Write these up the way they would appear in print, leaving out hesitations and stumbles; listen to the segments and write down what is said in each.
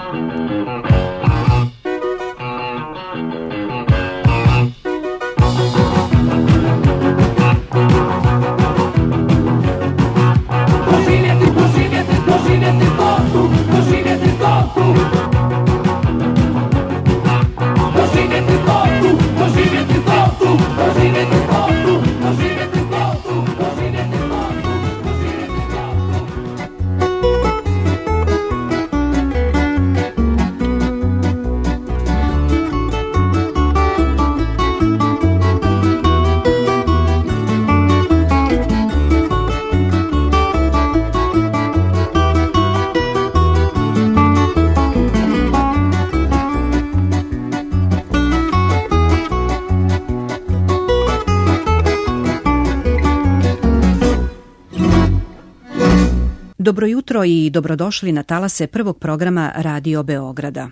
Dobro jutro i dobrodošli na talase prvog programa Radio Beograda.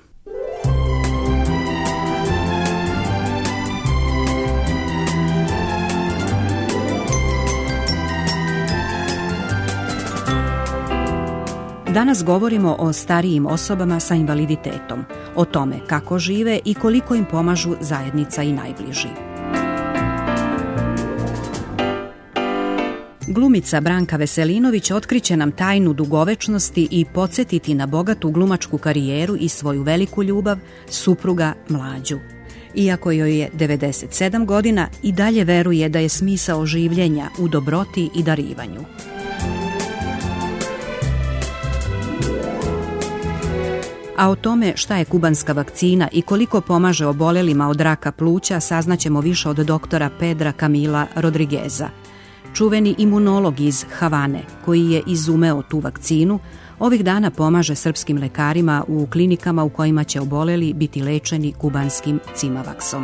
Danas govorimo o starijim osobama sa invaliditetom, o tome kako žive i koliko im pomažu zajednica i najbliži. Glumica Branka Veselinović otkriće nam tajnu dugovečnosti i podsjetiti na bogatu glumačku karijeru i svoju veliku ljubav, supruga Mlađu. Iako joj je 97 godina, i dalje veruje da je smisao življenja u dobroti i darivanju. A o tome šta je kubanska vakcina i koliko pomaže obolelima od raka pluća saznaćemo više od doktora Pedra Camila Rodrigueza. Čuveni imunolog iz Havane, koji je izumeo tu vakcinu, ovih dana pomaže srpskim lekarima u klinikama u kojima će oboleli biti lečeni kubanskim Cimavaksom.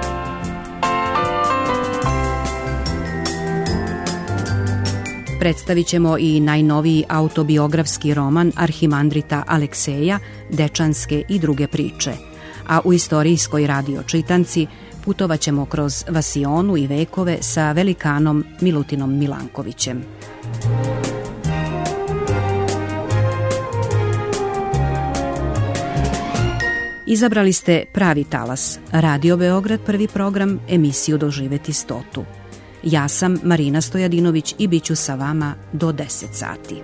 Predstavit ćemo i najnoviji autobiografski roman Arhimandrita Alekseja, Dečanske i druge priče. A u istorijskoj radio čitanci putovat ćemo kroz vasionu i vekove sa velikanom Milutinom Milankovićem. Izabrali ste pravi talas, Radio Beograd, prvi program, emisiju Doživeti stotu. Ja sam Marina Stojadinović i bit ću sa vama do 10 sati.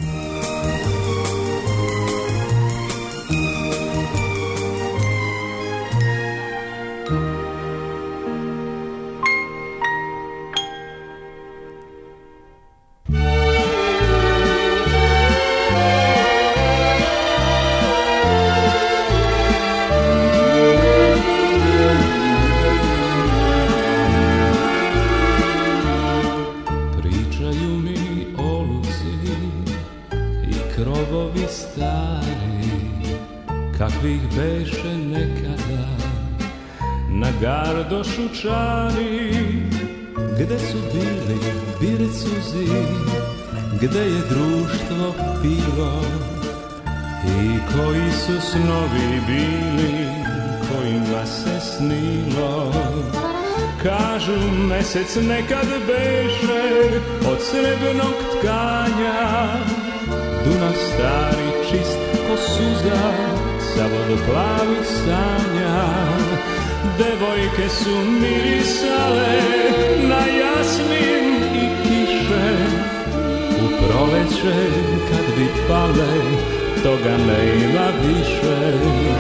Kakvih beše nekada na gardošu čari, gde su bili bircuzi, gde je društvo pivo i koji su snovi bili kojima se snilo. Kažu mesec nekad beše od srebrnog tkanja, Dunav stari čist ko suza sa vodoplavih sanja. Devojke su mirisale na jasmin i kiše, u proleće kad bi pale toga ne ima više.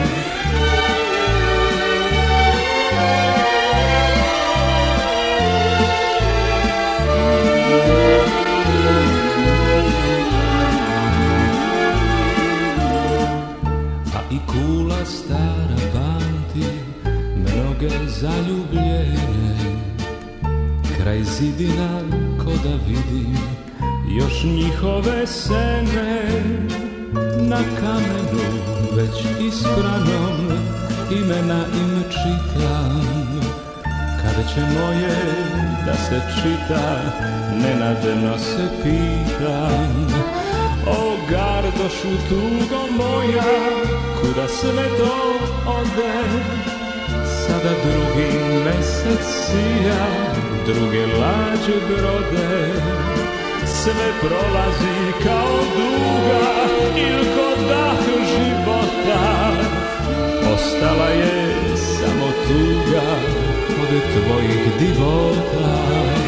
Kula stara pamti mnoge zaljubljene, kraj zidina ko da vidim još njihove sene. Na kamenu već ispranom imena im čitam, kada će moje da se čita nenadano se pitam. O gardošu tugo moja, kuda sve to ode, sada drugi mesec sija, druge lađe brode. Sve prolazi kao duga ili ko dah života, tvojih divota.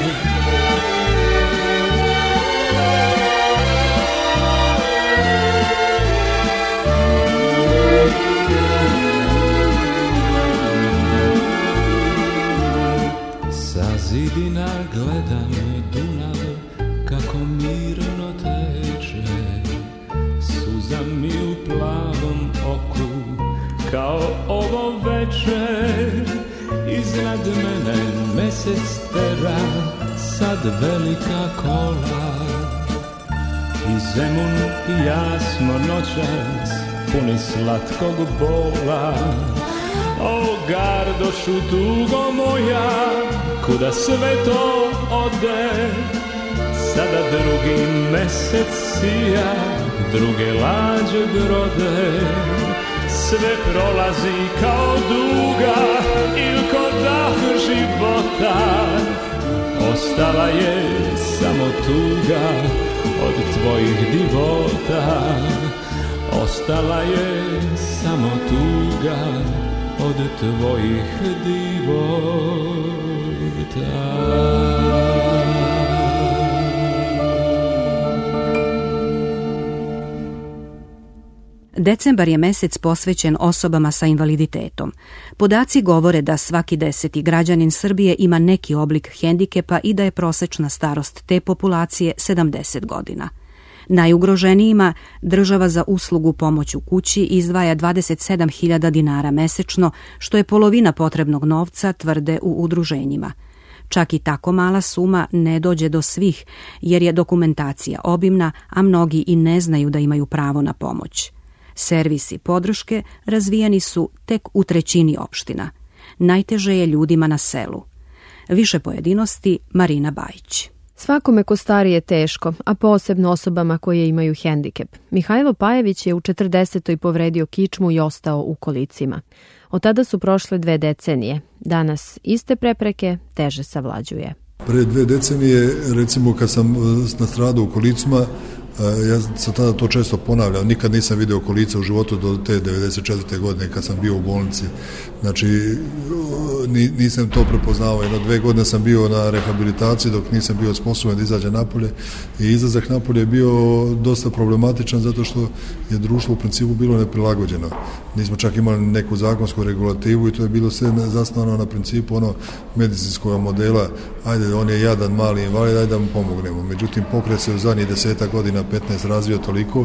Sa zidina gledam Dunav kako mirno teče, suza mi u plavom oku kao ovo večer. Iznad mene mesec tera sad velika kola, i Zemun i ja smo noćas puni slatkog bola. O gardošu tugo moja, kuda sve to ode, sada drugi mesec sija, druge lađe brode. Sve prolazi kao duga ili ko dah života, ostala je samo tuga od tvojih divota. Ostala je samo tuga od tvojih divota. Decembar je mesec posvećen osobama sa invaliditetom. Podaci govore da svaki 10. građanin Srbije ima neki oblik hendikepa i da je prosečna starost te populacije 70 godina. Najugroženijima država za uslugu pomoć u kući izdvaja 27.000 dinara mesečno, što je polovina potrebnog novca, tvrde u udruženjima. Čak i tako mala suma ne dođe do svih, jer je dokumentacija obimna, a mnogi i ne znaju da imaju pravo na pomoć. Servisi podrške razvijeni su tek u 1/3 opština. Najteže je ljudima na selu. Više pojedinosti Marina Bajić. Svakome ko stari je teško, a posebno osobama koje imaju hendikep. Mihajlo Pajević je u 40. povredio kičmu i ostao u kolicima. Od tada su prošle 2 decenije. Danas iste prepreke teže savlađuje. Pre 2 decenije, recimo kad sam nastradao u kolicima, ja sam tada to često ponavljao, nikad nisam video kolica u životu do te 94. godine kad sam bio u bolnici. Znači, nisam to prepoznao. Jedno 2 godine sam bio na rehabilitaciji dok nisam bio sposoban da izađem napolje, i izlazak napolje je bio dosta problematičan zato što je društvo u principu bilo neprilagođeno. Nismo čak imali neku zakonsku regulativu i to je bilo sve zasnovano na principu medicinskog modela. Ajde, on je jadan mali invalid, ajde da mu pomognemo. Međutim, pokret se u zadnjih 10 godina 15 razvio toliko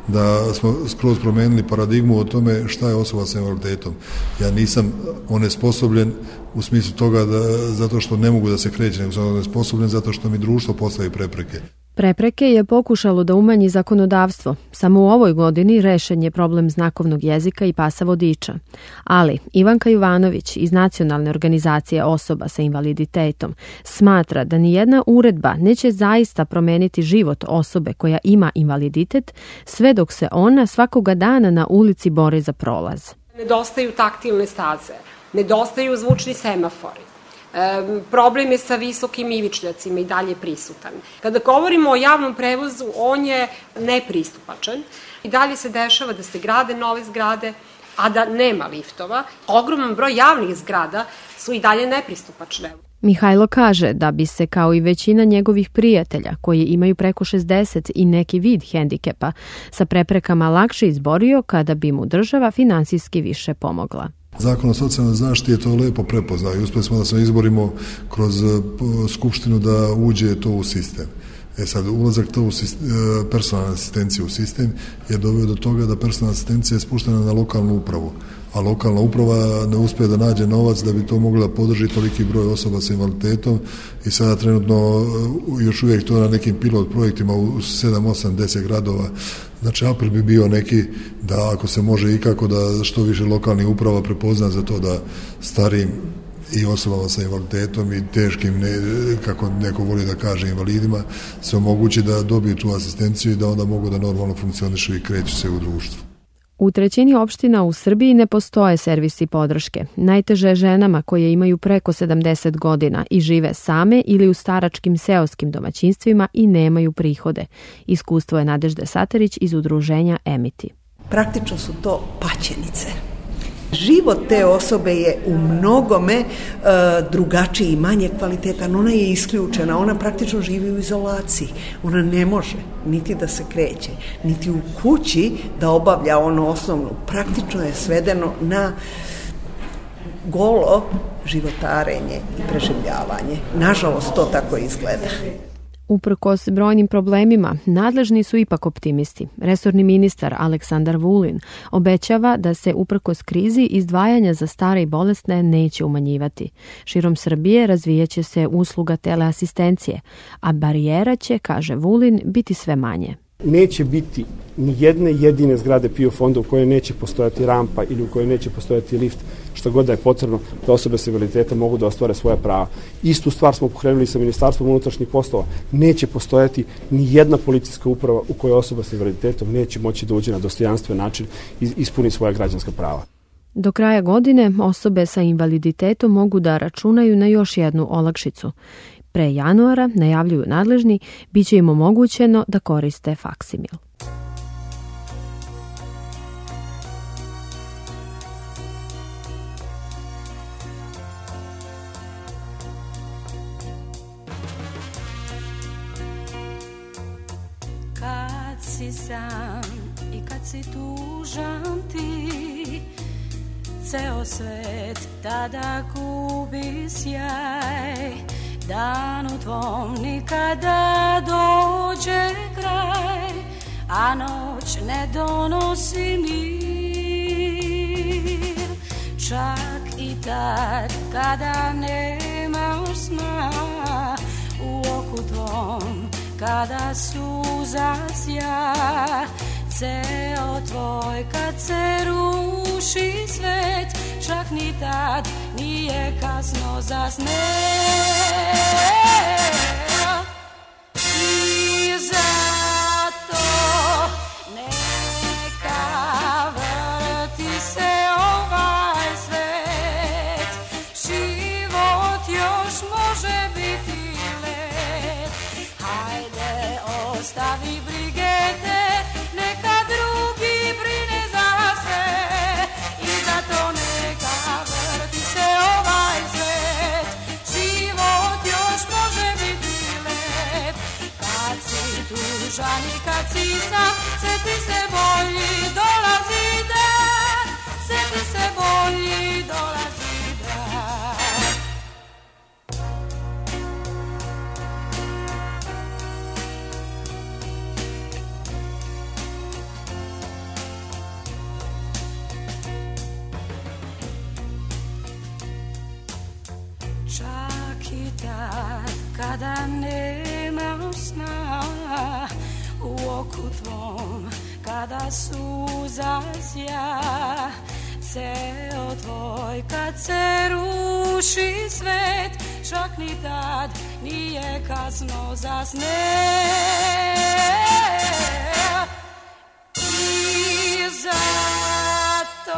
da smo skroz promenili paradigmu o tome šta je osoba sa invaliditetom. Ja nisam onesposobljen u smislu toga zato što ne mogu da se krećem, nego sam onesposobljen zato što mi društvo postavi prepreke. Prepreke je pokušalo da umanji zakonodavstvo. Samo u ovoj godini rešen je problem znakovnog jezika i pasa vodiča. Ali Ivanka Jovanović iz Nacionalne organizacije osoba sa invaliditetom smatra da nijedna uredba neće zaista promeniti život osobe koja ima invaliditet, sve dok se ona svakoga dana na ulici bori za prolaz. Nedostaju taktilne staze, nedostaju zvučni semafori. Problem je sa visokim ivičnjacima i dalje prisutan. Kada govorimo o javnom prevozu, on je nepristupačan. I dalje se dešava da se grade nove zgrade, a da nema liftova. Ogroman broj javnih zgrada su i dalje nepristupačne. Mihajlo kaže da bi se, kao i većina njegovih prijatelja koji imaju preko 60 i neki vid hendikepa, sa preprekama lakše izborio kada bi mu država finansijski više pomogla. Zakon o socijalnoj zaštiti je to lepo prepoznao i uspjeli smo da se izborimo kroz skupštinu da uđe to u sistem. Sad, ulazak to u personalne asistencije u sistem je doveo do toga da personalna asistencija je spuštena na lokalnu upravu, a lokalna uprava ne uspije da nađe novac da bi to mogla podržiti toliki broj osoba sa invaliditetom i sada trenutno još uvijek to na nekim pilot projektima u 7, 8, 10 gradova. Znači, apel bi bio neki da ako se može ikako da što više lokalnih uprava prepozna za to da starijim i osobama sa invaliditetom i teškim, kako neko voli da kaže, invalidima, se omogući da dobiju tu asistenciju i da onda mogu da normalno funkcionišu i kreću se u društvu. U 1/3 opština u Srbiji ne postoje servisi podrške. Najteže je ženama koje imaju preko 70 godina i žive same ili u staračkim seoskim domaćinstvima i nemaju prihode. Iskustvo je Nadežde Satarić iz udruženja Emiti. Praktično su to paćenice. Život te osobe je u mnogome drugačiji i manje kvalitetan. Ona je isključena, ona praktično živi u izolaciji. Ona ne može niti da se kreće, niti u kući da obavlja ono osnovno. Praktično je svedeno na golo životarenje i preživljavanje. Nažalost, to tako izgleda. Uprkos brojnim problemima, nadležni su ipak optimisti. Resorni ministar Aleksandar Vulin obećava da se uprkos krizi izdvajanja za stare i bolesne neće umanjivati. Širom Srbije razvijaće se usluga teleasistencije, a barijera će, kaže Vulin, biti sve manje. Neće biti ni jedne jedine zgrade PIO fonda u kojoj neće postojati rampa ili u kojoj neće postojati lift, što god da je potrebno da osobe s invaliditetom mogu da ostvare svoja prava. Istu stvar smo pokrenuli sa Ministarstvom unutrašnjih poslova. Neće postojati ni jedna policijska uprava u kojoj osoba s invaliditetom neće moći da uđe na dostojanstven način i ispuni svoja građanska prava. Do kraja godine osobe sa invaliditetom mogu da računaju na još jednu olakšicu. Pre januara, najavljuju nadležni, bit će im omogućeno da koriste faksimil. Kad si sam i kad si tužan ti, ceo svet tada gubi sjaj. Dan u tvom nikada dođe kraj, a noć ne donosi mir. Čak i tad kada nemaš sna, u oku tvom kada suza sja. Ceo tvoj kad se ruši svet, čak ni tad nije kasno za sne. I zato neka vrti se ovaj svet, život još može biti lep. Hajde ostavi brige te, neka drugi brine za sve. I zato neka vrti se ovaj svet, život još može biti lep. Kad si tužan i kad si sam, sjeti se bolji dolazi dan, sjeti se bolji dolazi dan. Čak i tad kada nemaš sna, u oku tvom kada suza sja. Ceo tvoj kad se ruši svet, čak ni tad nije kasno za sne. I zato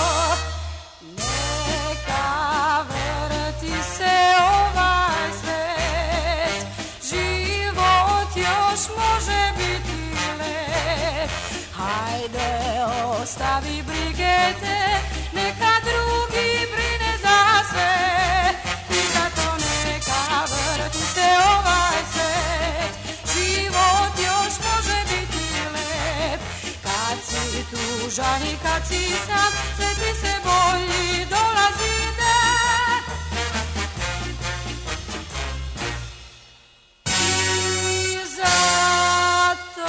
neka vrti se ovaj svet, život još može biti lep. Hajde ostavi brige te, neka drugi brine za sve. I zato neka vrti se ovaj svet, život još može biti lep. Kad si tužan i kad si sam, sjeti se bolji dolazi dan. I zato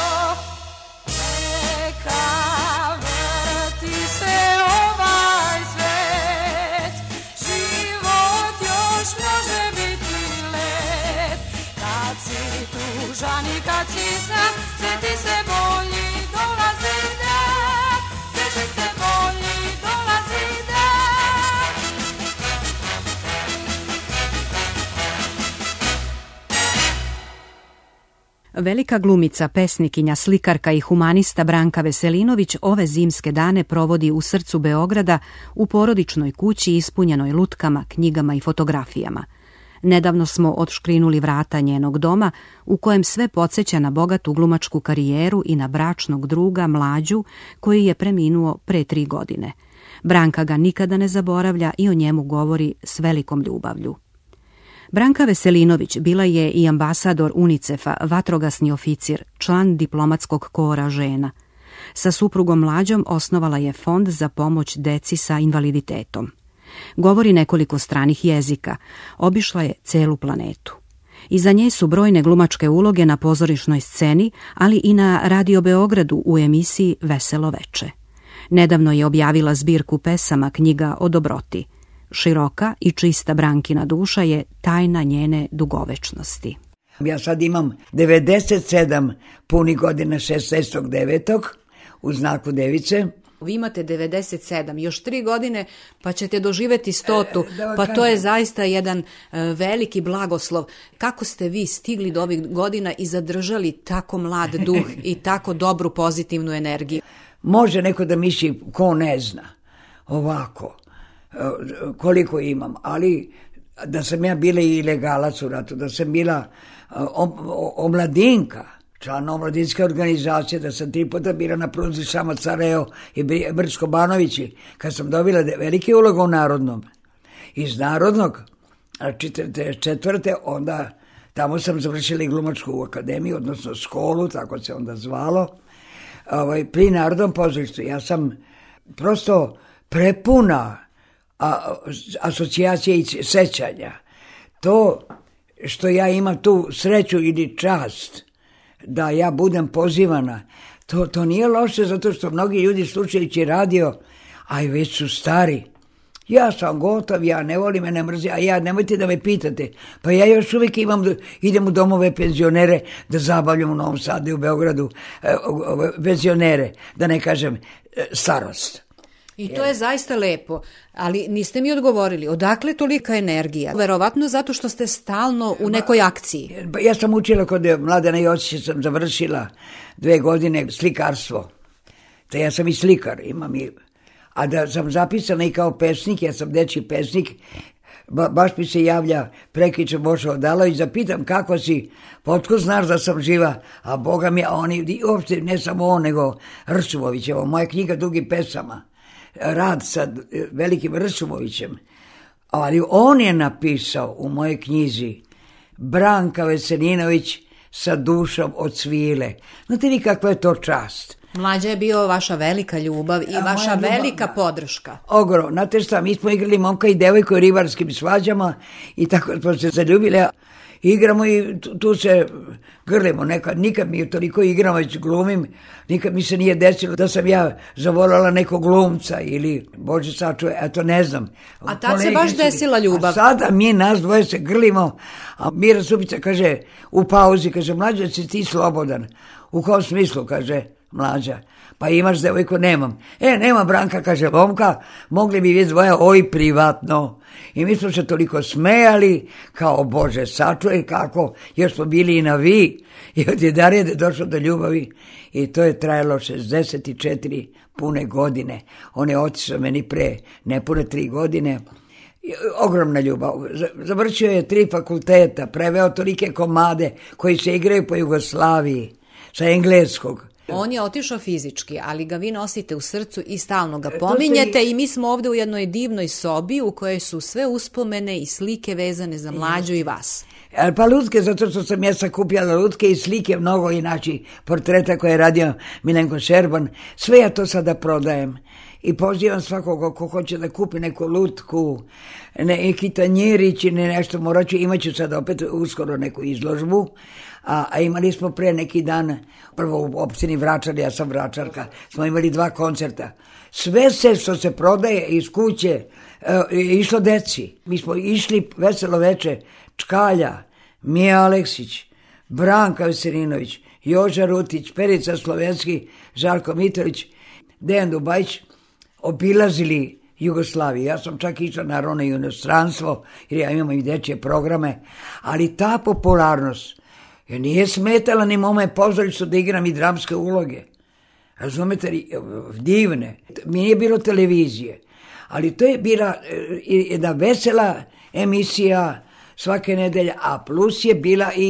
neka vrti se ovaj svet, život još može biti lep. Kad si tužan i kad si sam, sjeti se bolji dolazi dan, sjeti se bolji dolazi dan. Velika glumica, pesnikinja, slikarka i humanista Branka Veselinović ove zimske dane provodi u srcu Beograda u porodičnoj kući ispunjenoj lutkama, knjigama i fotografijama. Nedavno smo odškrinuli vrata njenog doma u kojem sve podsjeća na bogatu glumačku karijeru i na bračnog druga Mlađu koji je preminuo pre 3 godine. Branka ga nikada ne zaboravlja i o njemu govori s velikom ljubavlju. Branka Veselinović bila je i ambasador UNICEF-a, vatrogasni oficir, član diplomatskog kora žena. Sa suprugom Mlađom osnovala je fond za pomoć deci sa invaliditetom. Govori nekoliko stranih jezika, obišla je celu planetu. Iza nje su brojne glumačke uloge na pozorišnoj sceni, ali i na Radio Beogradu u emisiji Veselo veče. Nedavno je objavila zbirku pesama Knjiga o dobroti. Široka i čista Brankina duša je tajna njene dugovečnosti. Ja sad imam 97 punih godina 16.9. u znaku device. Vi imate 97, još 3 godine pa ćete doživeti 100, pa to je zaista jedan veliki blagoslov. Kako ste vi stigli do ovih godina i zadržali tako mlad duh i tako dobru pozitivnu energiju? Može neko da misli ko ne zna ovako koliko imam, ali da sam ja bila i ilegalac u ratu, da sam bila omladinka, član omladinske organizacije, da sam 3 puta bila na pruzi Šamac-Sarajevo i Brčko-Banovići, kad sam dobila velike uloge u Narodnom. Iz Narodnog, 44. onda tamo sam završila i glumačku akademiju, odnosno školu, tako se onda zvalo, pri Narodnom pozorištu. Ja sam prosto prepuna asocijacije i sećanja. To što ja imam tu sreću ili čast da ja budem pozivana, to nije loše, zato što mnogi ljudi slušajući radio, a i već su stari. Ja sam gotov, ja ne volim, me ne mrzi, a ja nemojte da me pitate. Pa ja još uvijek idem u domove penzionere da zabavljam u Novom Sadu i u Beogradu penzionere, da ne kažem starost. I to je zaista lepo, ali niste mi odgovorili, odakle tolika energija? Verovatno zato što ste stalno u nekoj akciji. Ja sam učila kod Mladena Jocića, sam završila 2 godine slikarstvo. Te ja sam i slikar, a da sam zapisana i kao pesnik, ja sam dečji pesnik, baš mi se javlja prekjuče Bošo Odalović, zapitam kako si, potko znaš da sam živa, a Boga mi, a oni, uopšte ne samo on, nego Rsumovićevo, moja knjiga Dugi pesama, rad sa velikim Rsumovićem, ali on je napisao u mojoj knjizi Branka Veselinović sa dušom od svile. Znate vi kakva je to čast? Mlađa je bio vaša velika ljubav i vaša velika podrška. Ogrom, znate šta, mi smo igrali momka i devojku u ribarskim svađama i tako smo se zaljubili, igramo i tu se grlimo, nikad mi toliko igramo, već glumim, nikad mi se nije desilo da sam ja zavolala nekog glumca ili, Bože sačuvaj, eto ne znam. A tad se baš desila ljubav. A sada mi nas dvoje se grlimo, a Mira Supica kaže u pauzi, kaže, Mlađa, si ti slobodan? U kom smislu, kaže Mlađa? Pa imaš devojku? Nemam. Nema Branka, kaže momka, mogli bi vi dvoje privatno. I mi smo se toliko smejali, kao Bože sačuvaj kako, jer smo bili i na vi. I od jedarede došlo do ljubavi i to je trajalo 64 pune godine. On je otišao meni pre nepune 3 godine. Ogromna ljubav. Završio je 3 fakulteta, preveo tolike komade koji se igraju po Jugoslaviji sa engleskog. On je otišao fizički, ali ga vi nosite u srcu i stalno ga pominjete i mi smo ovde u jednoj divnoj sobi u kojoj su sve uspomene i slike vezane za Mlađu i vas. Pa lutke, zato što sam ja sakupljala lutke i slike, mnogo inači portreta koje je radio Milenko Šerban, sve ja to sada prodajem. I pozivam svakoga ko hoće da kupi neku lutku, neki tanjirić ili nešto, imaću sad opet uskoro neku izložbu, a imali smo pre neki dan, prvo u opštini Vračar, ja sam Vračarka, smo imali 2 koncerta. Sve se što se prodaje iz kuće išlo deci. Mi smo išli Veselo veče, Čkalja, Mija Aleksić, Branka Veselinović, Joža Rutić, Perica Slovenski, Žarko Mitrović, Dejan Dubajić, obilazili Jugoslaviju. Ja sam čak išla naravno i u inostranstvo, jer ja imam i dečje programe, ali ta popularnost nije smetala ni mome pozorištu da igram i dramske uloge. Razumete, divne. Mi nije bilo televizije, ali to je bila jedna vesela emisija svake nedelje, a plus je bila i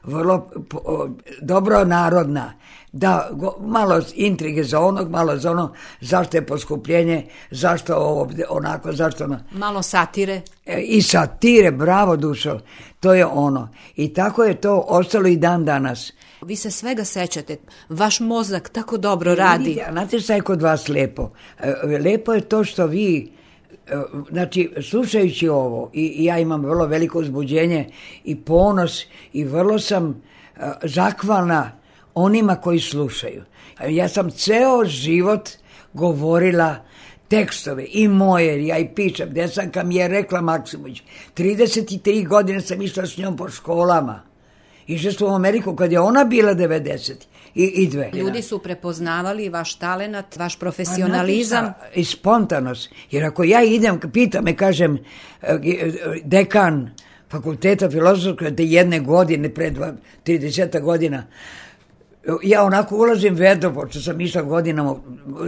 vrlo dobro narodna, da malo intrige za onog, malo za ono, zašto je poskupljenje, zašto ovo onako, zašto ono. Malo satire. I satire, bravo Dušo, to je ono. I tako je to ostalo i dan danas. Vi se svega sećate, vaš mozak tako dobro radi. Znate šta je kod vas lepo? Lepo je to što vi, znači slušajući ovo, i ja imam vrlo veliko uzbuđenje i ponos i vrlo sam zahvalna onima koji slušaju. Ja sam ceo život govorila tekstove i moje, jer ja i pišem. Desanka mi je rekla Maksimović, 33 godine sam išla s njom po školama. Išla smo u Ameriku kad je ona bila 92. Ljudi su prepoznavali vaš talenat, vaš profesionalizam. I spontanost. Jer ako ja idem, pita me, kažem, dekan fakulteta filozofskog jedne godine, pre 30 godina, ja onako ulazim vedro, pošto sam išla godinama,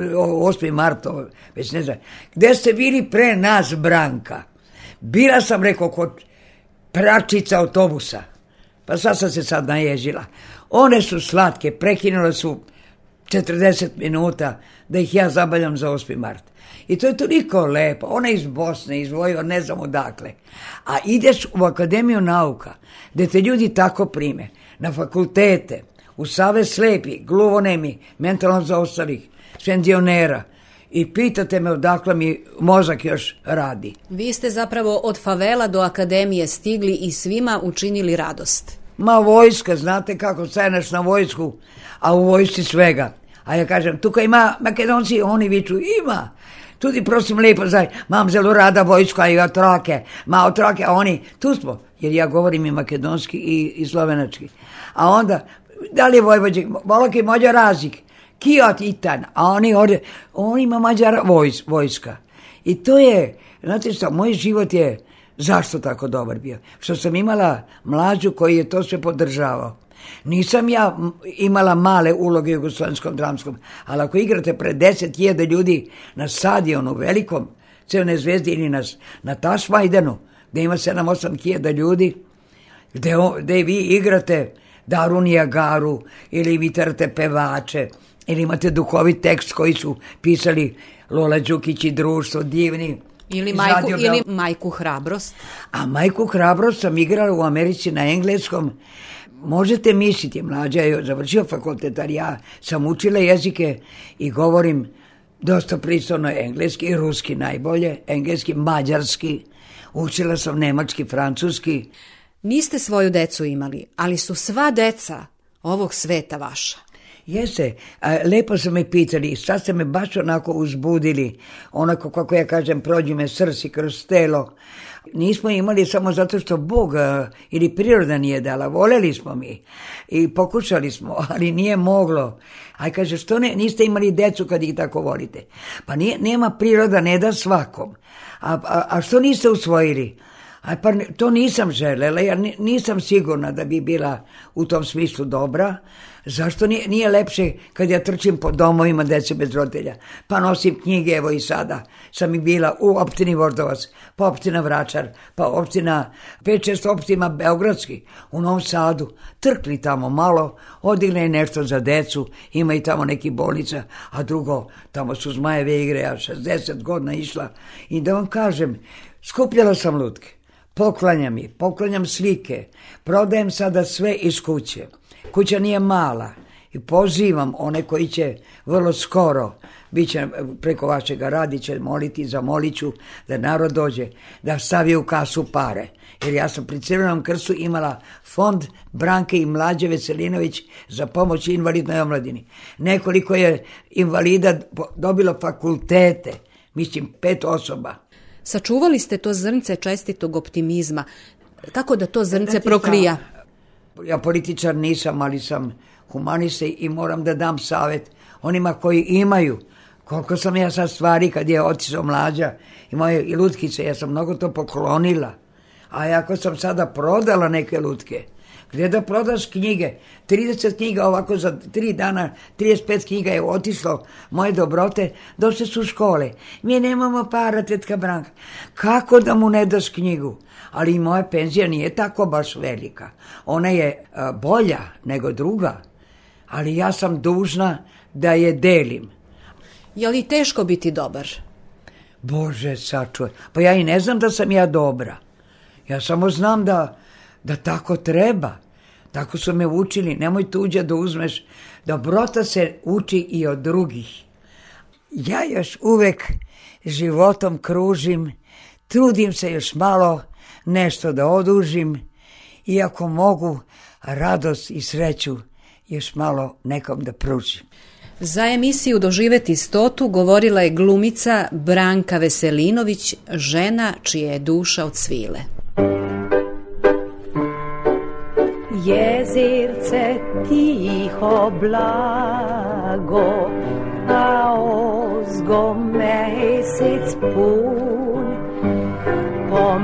8. marta, već ne znam, gde ste bili pre nas, Branka? Bila sam, rekao, kod pračica autobusa. Pa sad sam se sad naježila. One su slatke, prekinule su 40 minuta da ih ja zabavljam za 8. mart. I to je toliko lepo. Ona iz Bosne, iz Vojvodine, ne znam odakle. A ideš u Akademiju nauka, gde te ljudi tako prime, na fakultete, u Savez slepih, gluvonemi, mentalno zaostalih, penzionera, i pitate me odakle mi mozak još radi. Vi ste zapravo od favela do akademije stigli i svima učinili radost. Ma vojska, znate kako staneš na vojsku, a u vojsci svega. A ja kažem, tuka ima Makedonci, oni viču, ima. Tudi prosim lepo, mam zelo rada vojsku, a i otroke, a oni, tu smo, jer ja govorim i makedonski i slovenački. A onda, da li je vojvođe, volaki mođa razik, kijot itan, a oni ima mađara vojska. I to je, znate što, moj život je, zašto tako dobar bio? Što sam imala mlađu koji je to sve podržavao. Nisam ja imala male uloge u Jugoslovenskom dramskom, ali ako igrate pred 10.000 ljudi na stadionu velikom, Crvene zvezde ili na Tašmajdanu, gde ima 7-8 hiljada ljudi, gde vi igrate Daru Nijagaru ili vi terate pevače, ili imate duhovit tekst koji su pisali Lola Đukić i društvo, divni. Ili Majku Hrabrost. A Majku Hrabrost sam igrala u Americi na engleskom. Možete misliti, mlađa je završio fakultet, ali ja sam učila jezike i govorim dosta pristojno engleski i ruski najbolje, engleski, mađarski, učila sam nemački, francuski. Niste svoju decu imali, ali su sva deca ovog sveta vaša. Jeste, lepo su me pitali, sad ste me baš onako uzbudili, onako kako ja kažem, prođi me srci kroz telo. Nismo imali samo zato što Bog ili priroda nije dala, voljeli smo mi i pokušali smo, ali nije moglo. A kaže, što niste imali decu kad ih tako volite? Pa nema priroda, ne da svakom. A što niste usvojili? Pa to nisam želela, jer nisam sigurna da bi bila u tom smislu dobra. Zašto nije lepše kad ja trčim po domovima dece bez roditelja? Pa nosim knjige, evo i sada sam i bila u opštini Voždovac, pa opština Vračar, pa opština 5-6 opština Beogradski, u Novom Sadu. Trkli tamo malo, odigle nešto za decu, ima i tamo neki bolnica, a drugo, tamo su Zmajeve igre, ja 60 godina išla. I da vam kažem, skupljala sam lutke, poklanjam slike, prodajem sada sve iz kuće. Kuća nije mala i pozivam one koji će vrlo skoro, bit će preko vašeg radića, zamolit ću da narod dođe, da stavi u kasu pare. Jer ja sam pri Crvenom krstu imala fond Branke i Mlađe Veselinović za pomoć invalidnoj omladini. Nekoliko je invalida dobilo fakultete, mislim 5 osoba. Sačuvali ste to zrnce čestitog optimizma. Kako da to zrnce proklija? Ja političar nisam, ali sam humanista i moram da dam savjet onima koji imaju. Koliko sam ja sad stvari kad je otišao Mlađa i moje i lutkice, ja sam mnogo to poklonila. A ako sam sada prodala neke lutke, Gdje da prodaš knjige? 30 knjiga ovako za 3 dana, 35 knjiga je otišlo, moje dobrote, došle su u škole. Mi nemamo para, tetka Branka. Kako da mu ne daš knjigu? Ali i moja penzija nije tako baš velika. Ona je bolja nego druga, ali ja sam dužna da je delim. Je li teško biti dobar? Bože, sačuvaj. Pa ja i ne znam da sam ja dobra. Ja samo znam da tako treba. Tako su me učili. Nemoj tuđa da uzmeš. Dobrota se uči i od drugih. Ja još uvek životom kružim. Trudim se još malo nešto da odužim. I ako mogu, radost i sreću još malo nekom da pružim. Za emisiju Doživeti 100 govorila je glumica Branka Veselinović, žena čija je duša od svile. Jezirce tiho blago, a ozgo mesec pun, po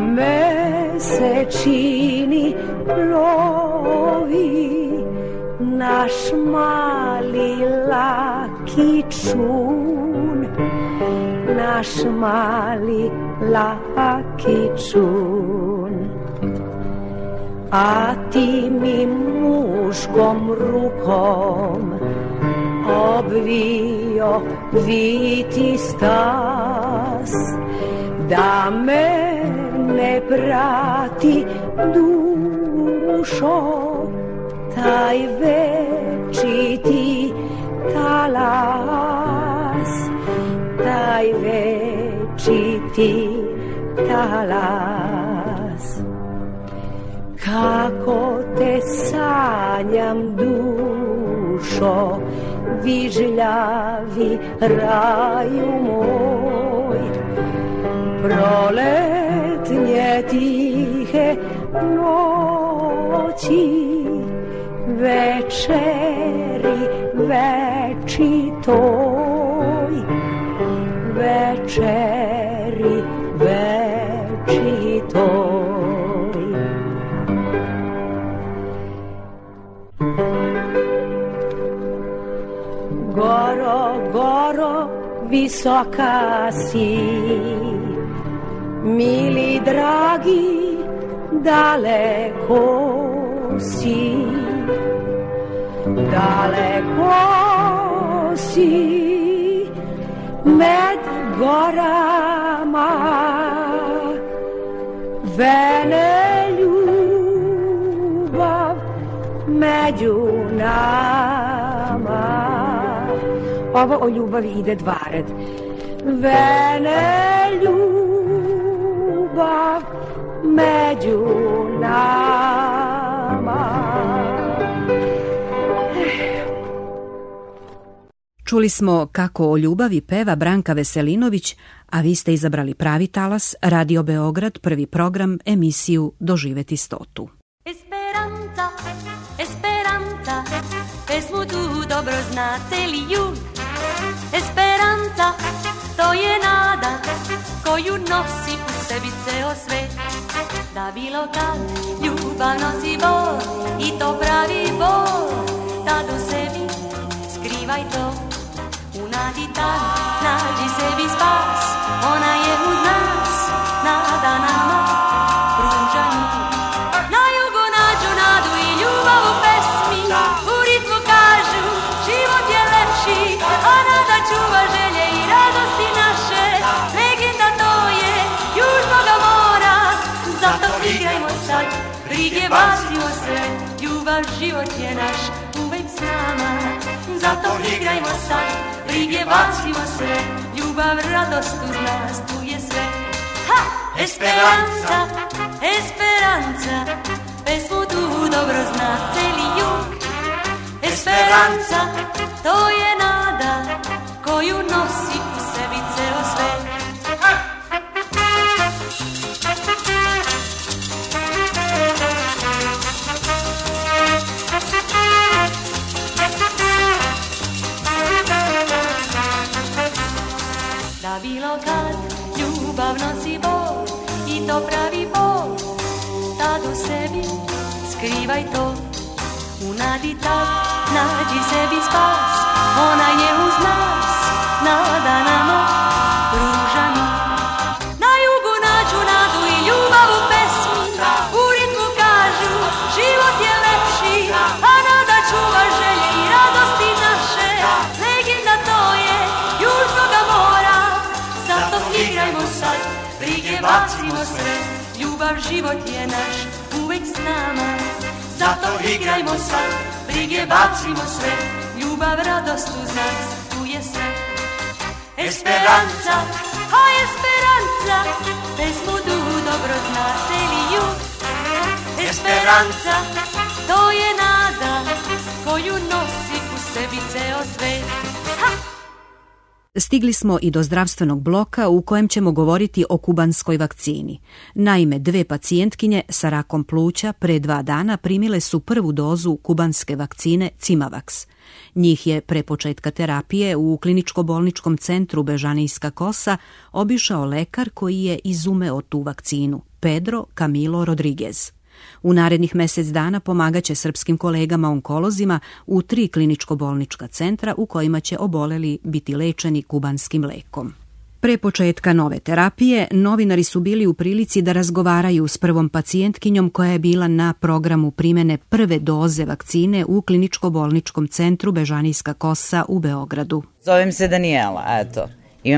mesečini plovi naš mali laki čun, naš mali laki čun. A ti mi muškom rukom obvio viti stas, da me ne prati dušo taj večiti talas, taj večiti talas. Kako te sanjam dušo, vižljavi raju moj, proletnje tihe noći, večeri večitoj, večeri večitoj. Goro, goro, visoka si, mili dragi, daleko si, daleko si, med gorama, vene ljubav među nama. Ovo o ljubavi ide dva red. Vene ljubav među nama. Čuli smo kako o ljubavi peva Branka Veselinović, a vi ste izabrali pravi talas, Radio Beograd, prvi program, emisiju Doživeti 100. Esperanza, Esperanza, pesmu tu dobro zna celi jug. Esperanza, to je nada koju nosi u sebi ceo svet. Da bilo kad ljubav nosi bol i to pravi bol, tad u sebi skrivaj to. U nadi tad nađi sebi spas, ona je uz nas, nada nama pruža nju. Na jugu nađu nadu i ljubav u pesmi, u ritmu kažu život je lepši, a nada čuva želje i radosti naše. Legenda to je južnoga mora, zato igrajmo sad, brige bacimo sve, ljubav život je naš uvek s nama. Zato igrajmo sad, brige bacimo sve, ljubav radost uz nas, tu je sve. Ha! Esperanza, Esperanza, pesmu tu dobro zna celi jug. Esperanza, to je nada koju nosi u sebi ceo svet. Da bilo kad ljubav nosi bol i to pravi bol, tad u sebi skrivaj to. U nadi tad nađi sebi spas, ona je uz nas, nada nama pruža mi. Na jugu nađu nadu i ljubav u pesmi, u ritmu kažu život je lepši, a nada čuva želje i radosti naše. Legenda to je južnoga mora, zato igrajmo sad, brige bacimo sve. Ljubav život je naš, uvek s nama. Zato igrajmo sad, brige bacimo sve. Ljubav, radost uz nas, tu je sve. Esperanza, a Esperanza, pesmu du dobro zna celi jug. Esperanza, to je nada koju nosi u sebi ceo svet. Stigli smo i do zdravstvenog bloka u kojem ćemo govoriti o kubanskoj vakcini. Naime, 2 pacijentkinje sa rakom pluća pre 2 dana primile su prvu dozu kubanske vakcine Cimavax. Njih je pre početka terapije u kliničko-bolničkom centru Bežanijska Kosa obišao lekar koji je izumeo tu vakcinu, Pedro Camilo Rodriguez. U narednih mjesec dana pomagaće srpskim kolegama onkolozima u 3 kliničko-bolnička centra u kojima će oboleli biti lečeni kubanskim lekom. Pre početka nove terapije, novinari su bili u prilici da razgovaraju s prvom pacijentkinjom koja je bila na programu primene prve doze vakcine u kliničko-bolničkom centru Bežanijska Kosa u Beogradu. Zovem se Danijela, eto. Imam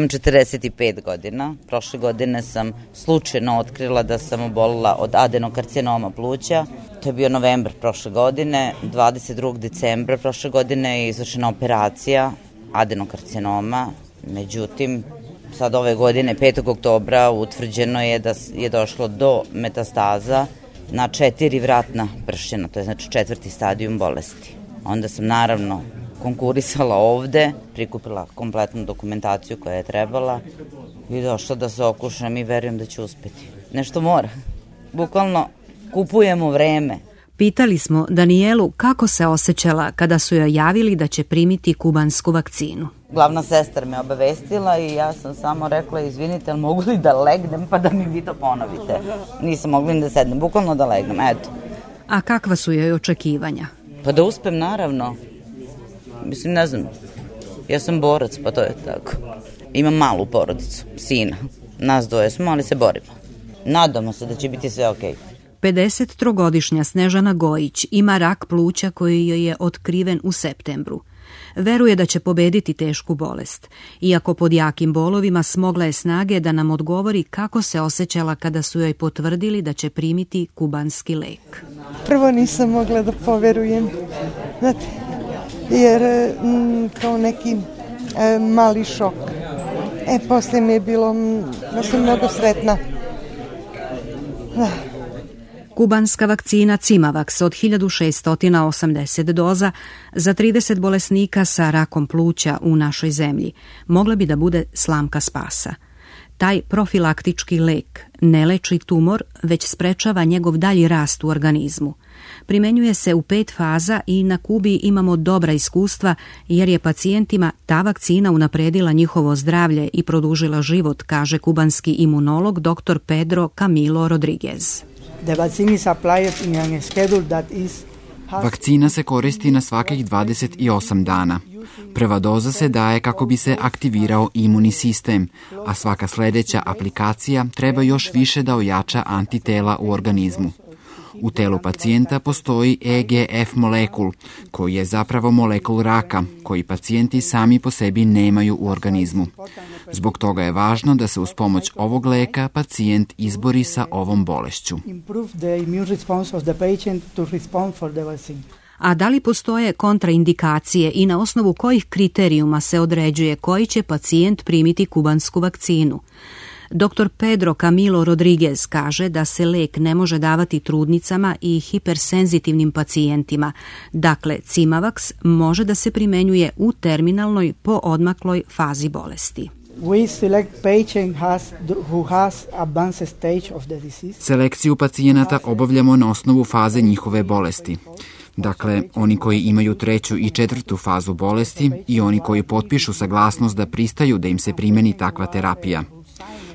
45 godina. Prošle godine sam slučajno otkrila da sam obolila od adenokarcinoma pluća. To je bio novembar prošle godine. 22. decembra prošle godine je izvršena operacija adenokarcinoma. Međutim, sad ove godine, 5. oktobra, utvrđeno je da je došlo do metastaza na 4 vratna pršina. To je znači 4. stadijum bolesti. Onda sam naravno konkurisala ovde, prikupila kompletnu dokumentaciju koja je trebala i došla da se okušam i verujem da ću uspeti. Nešto mora. Bukvalno kupujemo vreme. Pitali smo Danijelu kako se osjećala kada su joj javili da će primiti kubansku vakcinu. Glavna sestra me obavestila i ja sam samo rekla, izvinite, ali mogu li da legnem pa da mi vi to ponovite? Nisam mogla ni da sednem, bukvalno da legnem, eto. A kakva su joj očekivanja? Pa da uspem, naravno. Mislim, ne znam, ja sam borac, pa to je tako. Imam malu porodicu, sina. Nas 2 smo, ali se borimo. Nadamo se da će biti sve okej. 53-godišnja Snežana Gojić ima rak pluća koji joj je otkriven u septembru. Veruje da će pobediti tešku bolest. Iako pod jakim bolovima, smogla je snage da nam odgovori kako se osjećala kada su joj potvrdili da će primiti kubanski lek. Prvo nisam mogla da poverujem, znate, jer kao neki mali šok. Posle mi je bilo, da sam mnogo sretna. Kubanska vakcina Cimavax od 1680 doza za 30 bolesnika sa rakom pluća u našoj zemlji mogla bi da bude slamka spasa. Taj profilaktički lek ne leči tumor, već sprečava njegov dalji rast u organizmu. Primenjuje se u 5 faza i na Kubi imamo dobra iskustva jer je pacijentima ta vakcina unapredila njihovo zdravlje i produžila život, kaže kubanski imunolog dr. Pedro Camilo Rodriguez. Vakcina se koristi na svakih 28 dana. Prva doza se daje kako bi se aktivirao imunni sistem, a svaka sljedeća aplikacija treba još više da ojača antitela u organizmu. U telu pacijenta postoji EGF molekul, koji je zapravo molekul raka, koji pacijenti sami po sebi nemaju u organizmu. Zbog toga je važno da se uz pomoć ovog leka pacijent izbori sa ovom bolešću. A da li postoje kontraindikacije i na osnovu kojih kriterijuma se određuje koji će pacijent primiti kubansku vakcinu? Dr. Pedro Camilo Rodriguez kaže da se lek ne može davati trudnicama i hipersenzitivnim pacijentima. Dakle, Cimavax može da se primenjuje u terminalnoj poodmakloj fazi bolesti. Selekciju pacijenata obavljamo na osnovu faze njihove bolesti. Dakle, oni koji imaju 3. i 4. fazu bolesti i oni koji potpišu saglasnost da pristaju da im se primeni takva terapija.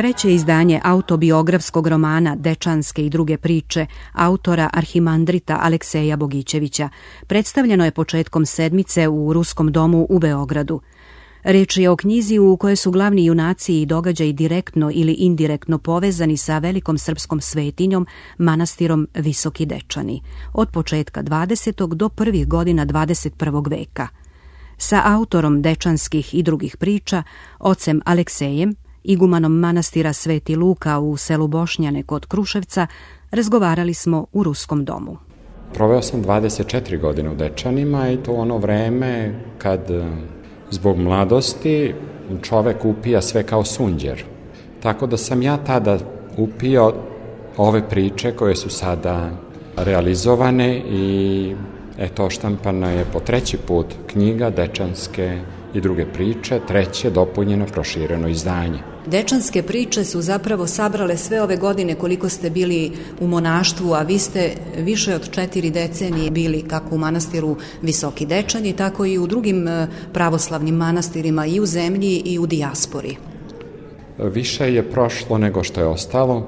treće izdanje autobiografskog romana Dečanske i druge priče autora arhimandrita Alekseja Bogićevića predstavljeno je početkom sedmice u Ruskom domu u Beogradu. Reč je o knjizi u kojoj su glavni junaci i događaji direktno ili indirektno povezani sa velikom srpskom svetinjom, manastirom Visoki Dečani, od početka 20. do prvih godina 21. veka. Sa autorom Dečanskih i drugih priča, ocem Aleksejem, igumanom manastira Sveti Luka u selu Bošnjane kod Kruševca, razgovarali smo u Ruskom domu. Proveo sam 24 godine u Dečanima i to ono vreme kad zbog mladosti čovek upija sve kao sunđer. Tako da sam ja tada upio ove priče koje su sada realizovane i eto, štampana je po treći put knjiga Dečanske i druge priče, treće dopunjeno prošireno izdanje. Dečanske priče su zapravo sabrale sve ove godine koliko ste bili u monaštvu, a vi ste više od 4 decenije bili kako u manastiru Visoki Dečani, tako i u drugim pravoslavnim manastirima i u zemlji i u dijaspori. Više je prošlo nego što je ostalo.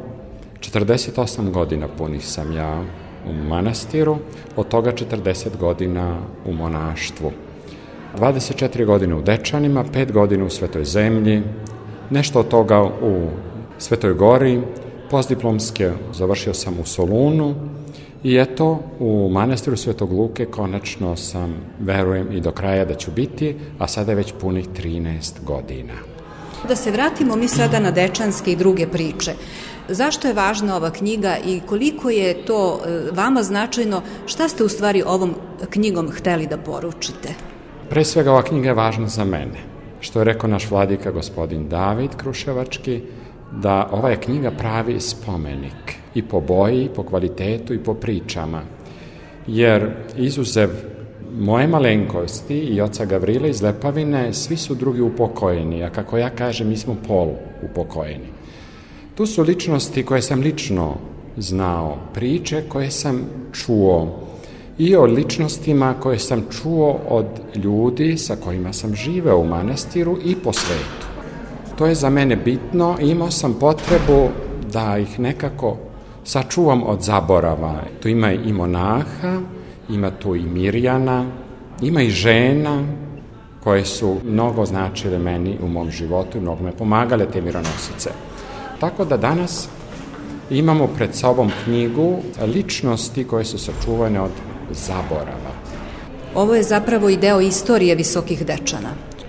48 godina punih sam ja u manastiru, od toga 40 godina u monaštvu. 24 godine u Dečanima, 5 godina u Svetoj zemlji, nešto od toga u Svetoj gori, postdiplomske završio sam u Solunu i eto, u manastiru Svetog Luke konačno sam, verujem i do kraja da ću biti, a sada je već punih 13 godina. Da se vratimo mi sada na Dečanske i druge priče. Zašto je važna ova knjiga i koliko je to vama značajno? Šta ste u stvari ovom knjigom hteli da poručite? Pre svega ova knjiga je važna za mene. Što je rekao naš vladika gospodin David Kruševački, da ova je knjiga pravi spomenik i po boji, i po kvalitetu, i po pričama. Jer izuzev moje malenkosti i oca Gavrila iz Lepavine, svi su drugi upokojeni, a kako ja kažem, mi smo polu upokojeni. Tu su ličnosti koje sam lično znao, priče koje sam čuo i o ličnostima koje sam čuo od ljudi sa kojima sam živeo u manastiru i po svetu. To je za mene bitno i imao sam potrebu da ih nekako sačuvam od zaborava. Tu ima i monaha, ima tu i Mirjana, ima i žena koje su mnogo značile meni u mom životu i mnogo me pomagale, te mironosice. Tako da danas imamo pred sobom knjigu ličnosti koje su sačuvane od zaborava. Ovo je zapravo i deo istorije Visokih Dečana.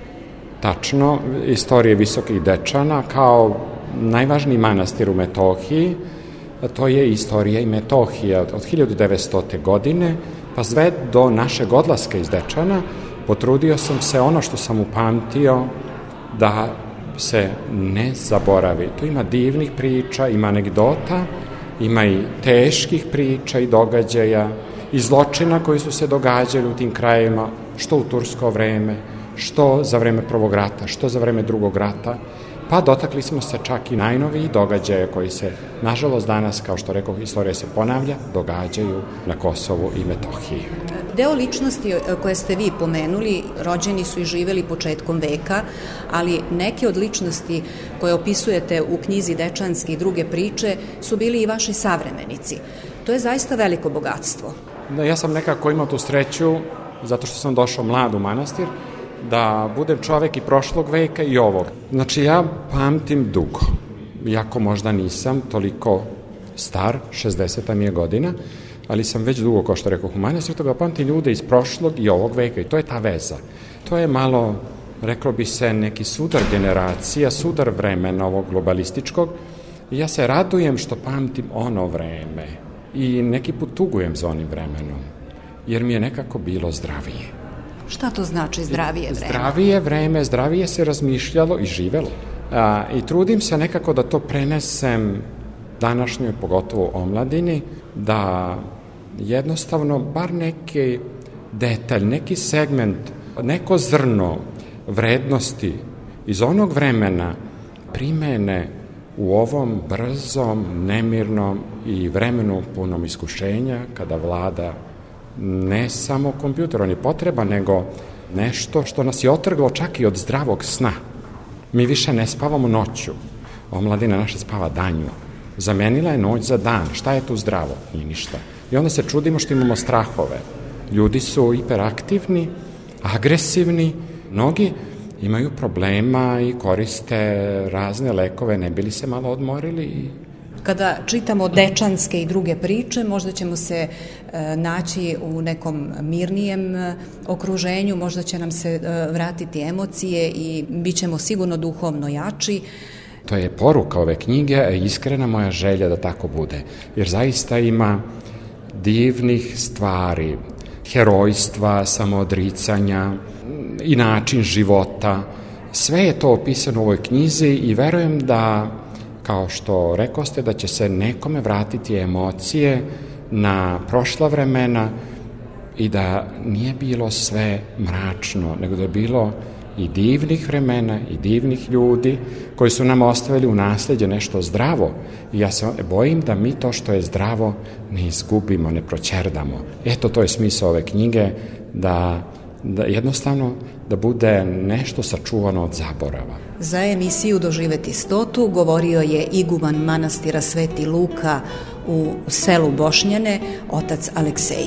Tačno, istorije Visokih Dečana kao najvažniji manastir u Metohiji, to je istorija i Metohija od 1900. godine, pa sve do našeg odlaska iz Dečana potrudio sam se ono što sam upamtio da se ne zaboravi. Tu ima divnih priča, ima anegdota, ima i teških priča i događaja i zločina koji su se događali u tim krajevima, što u tursko vreme, što za vreme Prvog rata, što za vreme Drugog rata, pa dotakli smo se čak i najnovijih događaja koji se, nažalost danas, kao što rekao, istorija se ponavlja, događaju na Kosovu i Metohiji. Deo ličnosti koje ste vi pomenuli, rođeni su i živeli početkom veka, ali neke od ličnosti koje opisujete u knjizi Dečanske i druge priče su bili i vaši savremenici. To je zaista veliko bogatstvo. Ja sam nekako imao tu sreću, zato što sam došao mlad u manastir, da budem čovek i prošlog veka i ovog. Znači, ja pamtim dugo, iako možda nisam toliko star, 60 mi je godina, ali sam već dugo, kao što rekao, u manastiru, toga pamtim ljude iz prošlog i ovog veka i to je ta veza. To je malo, reklo bi se, neki sudar generacija, sudar vremena ovog globalističkog i ja se radujem što pamtim ono vreme i neki put tugujem za onim vremenom, jer mi je nekako bilo zdravije. Šta to znači zdravije vreme? Zdravije vreme, zdravije se razmišljalo i živelo. I trudim se nekako da to prenesem današnjoj, pogotovo omladini, da jednostavno bar neki detalj, neki segment, neko zrno vrednosti iz onog vremena primene u ovom brzom, nemirnom i vremenu punom iskušenja kada vlada ne samo kompjuter, on je potreba, nego nešto što nas je otrglo čak i od zdravog sna. Mi više ne spavamo noću. omladina naša spava danju. Zamenila je noć za dan. Šta je tu zdravo? Nije ništa. I onda se čudimo što imamo strahove. Ljudi su hiperaktivni, agresivni, mnogi imaju problema i koriste razne lekove, ne bili se malo odmorili. Kada čitamo dečanske i druge priče, možda ćemo se naći u nekom mirnijem okruženju, možda će nam se vratiti emocije i bit ćemo sigurno duhovno jači. To je poruka ove knjige, iskrena moja želja da tako bude, jer zaista ima divnih stvari, herojstva, samoodricanja i način života. Sve je to opisano u ovoj knjizi i verujem da, kao što rekoste, da će se nekome vratiti emocije na prošla vremena i da nije bilo sve mračno, nego da je bilo i divnih vremena i divnih ljudi koji su nam ostavili u nasleđe nešto zdravo. I ja se bojim da mi to što je zdravo ne izgubimo, ne proćerdamo. Eto, to je smisao ove knjige, da jednostavno da bude nešto sačuvano od zaborava. Za emisiju Doživeti 100 govorio je iguman manastira Sveti Luka u selu Bošnjane, otac Aleksej.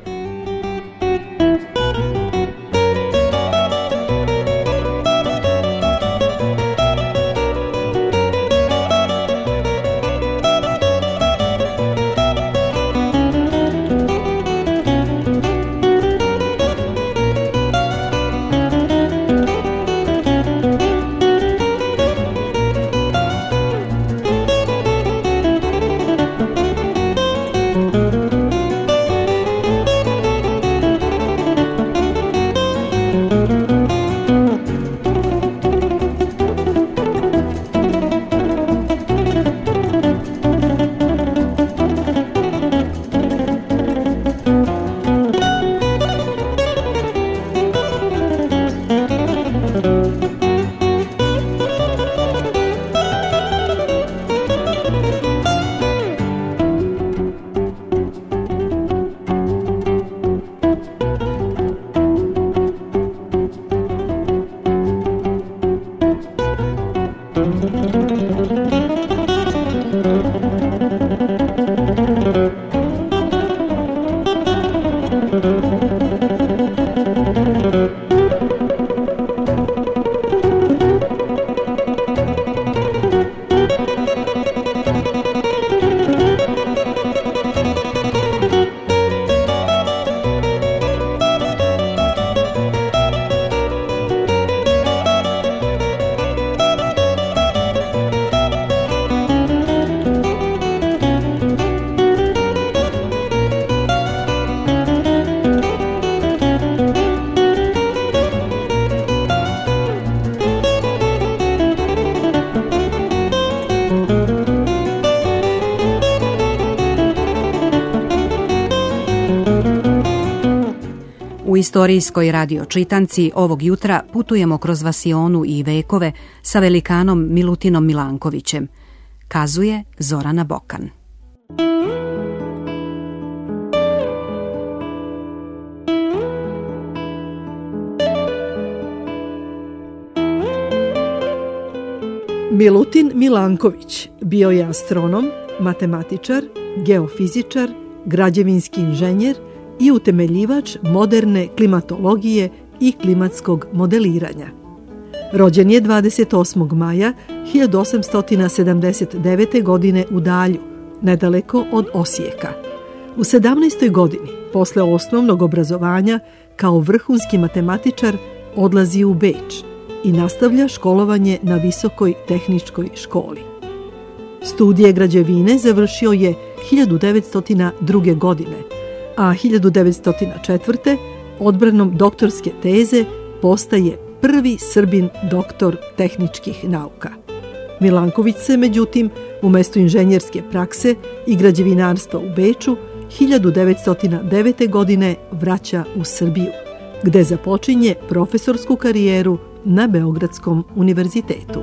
U istorijskoj radio čitanci ovog jutra putujemo kroz vasionu i vekove sa velikanom Milutinom Milankovićem. Kazuje Zorana Bokan. Milutin Milanković bio je astronom, matematičar, geofizičar, građevinski inženjer i utemeljivač moderne klimatologije i klimatskog modeliranja. Rođen je 28. maja 1879. godine u Dalju, nedaleko od Osijeka. U 17. godini, posle osnovnog obrazovanja, kao vrhunski matematičar odlazi u Beč i nastavlja školovanje na Visokoj tehničkoj školi. Studije građevine završio je 1902. godine, a 1904. odbranom doktorske teze postaje prvi Srbin doktor tehničkih nauka. Milanković se, međutim, umesto inženjerske prakse i građevinarstva u Beču, 1909. godine vraća u Srbiju, gde započinje profesorsku karijeru na Beogradskom univerzitetu.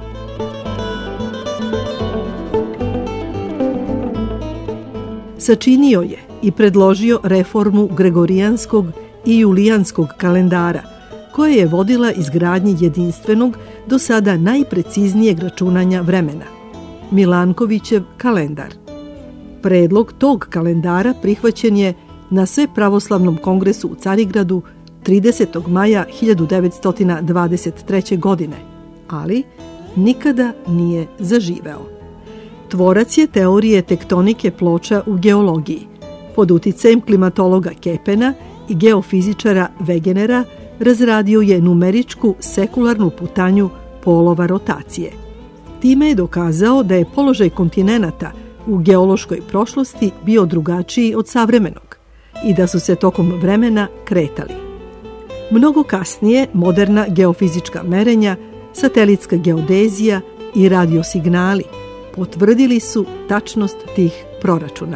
Sačinio je i predložio reformu gregorijanskog i julijanskog kalendara, koja je vodila izgradnji jedinstvenog, do sada najpreciznijeg računanja vremena. Milankovićev kalendar. Predlog tog kalendara prihvaćen je na Svepravoslavnom kongresu u Carigradu 30. maja 1923. godine, ali nikada nije zaživeo. Tvorac je teorije tektonike ploča u geologiji. Pod uticajem klimatologa Kepena i geofizičara Wegenera razradio je numeričku sekularnu putanju polova rotacije. Time je dokazao da je položaj kontinenata u geološkoj prošlosti bio drugačiji od savremenog i da su se tokom vremena kretali. Mnogo kasnije moderna geofizička merenja, satelitska geodezija i radiosignali potvrdili su tačnost tih proračuna.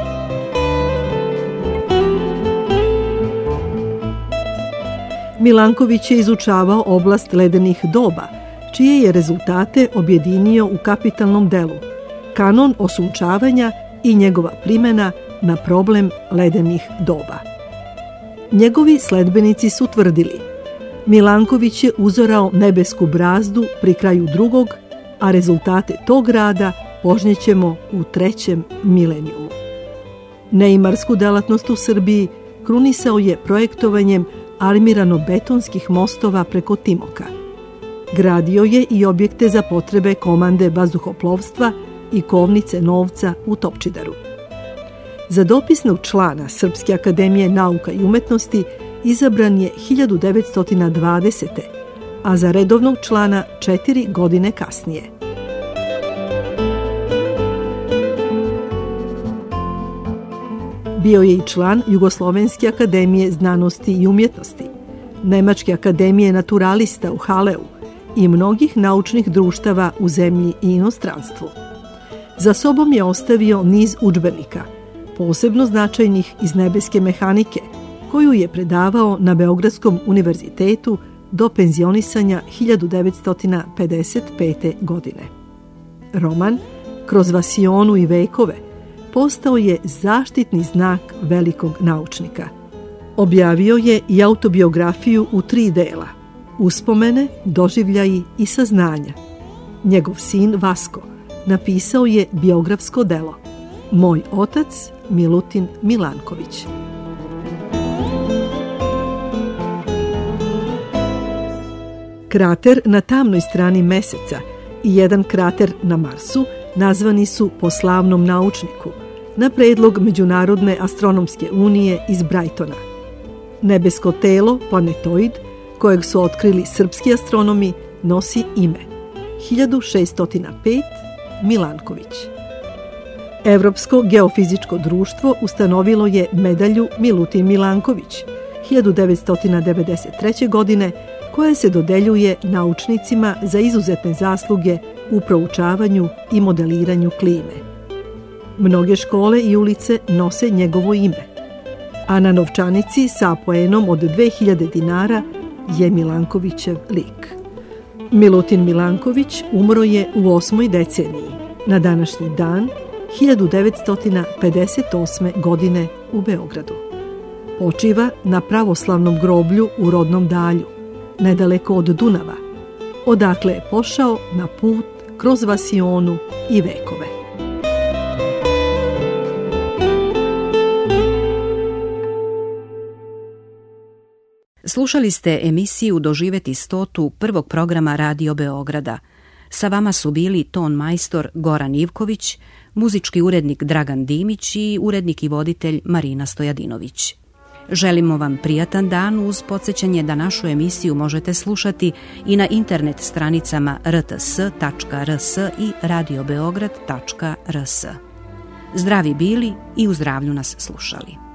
Milanković je izučavao oblast ledenih doba, čije je rezultate objedinio u kapitalnom delu Kanon osunčavanja i njegova primjena na problem ledenih doba. Njegovi sledbenici su tvrdili: Milanković je uzorao nebesku brazdu pri kraju drugog, a rezultate tog rada požnjećemo u 3. milenijumu. Neimarsku delatnost u Srbiji krunisao je projektovanjem armirano-betonskih mostova preko Timoka. Gradio je i objekte za potrebe komande vazduhoplovstva i kovnice novca u Topčideru. Za dopisnog člana Srpske akademije nauka i umetnosti izabran je 1920. a za redovnog člana 4 godine kasnije. Bio je i član Jugoslovenske akademije znanosti i umjetnosti, Nemačke akademije naturalista u Haleu i mnogih naučnih društava u zemlji i inostranstvu. Za sobom je ostavio niz udžbenika, posebno značajnih iz nebeske mehanike, koju je predavao na Beogradskom univerzitetu do penzionisanja 1955. godine. Roman Kroz vasionu i vekove postao je zaštitni znak velikog naučnika. Objavio je i autobiografiju u 3 dela: Uspomene, doživljaji i saznanja. Njegov sin Vasko napisao je biografsko delo Moj otac Milutin Milanković. Krater na tamnoj strani Meseca i jedan krater na Marsu nazvani su po slavnom naučniku na predlog Međunarodne astronomske unije iz Brightona. Nebesko telo, planetoid, kojeg su otkrili srpski astronomi, nosi ime 1605 Milanković. Evropsko geofizičko društvo ustanovilo je medalju Milutin Milanković 1993. godine, koja se dodeljuje naučnicima za izuzetne zasluge u proučavanju i modeliranju klime. Mnoge škole i ulice nose njegovo ime, a na novčanici sa poenom od 2000 dinara je Milankovićev lik. Milutin Milanković umro je u 8. deceniji, na današnji dan 1958. godine u Beogradu. Počiva na pravoslavnom groblju u rodnom Dalju, nedaleko od Dunava, odakle je pošao na put kroz vasionu i vekove. Slušali ste emisiju Doživeti 100. prvog programa Radio Beograda. Sa vama su bili ton majstor Goran Ivković, muzički urednik Dragan Dimić i urednik i voditelj Marina Stojadinović. Želimo vam prijatan dan uz podsjećanje da našu emisiju možete slušati i na internet stranicama rts.rs i radiobeograd.rs. Zdravi bili i u zdravlju nas slušali.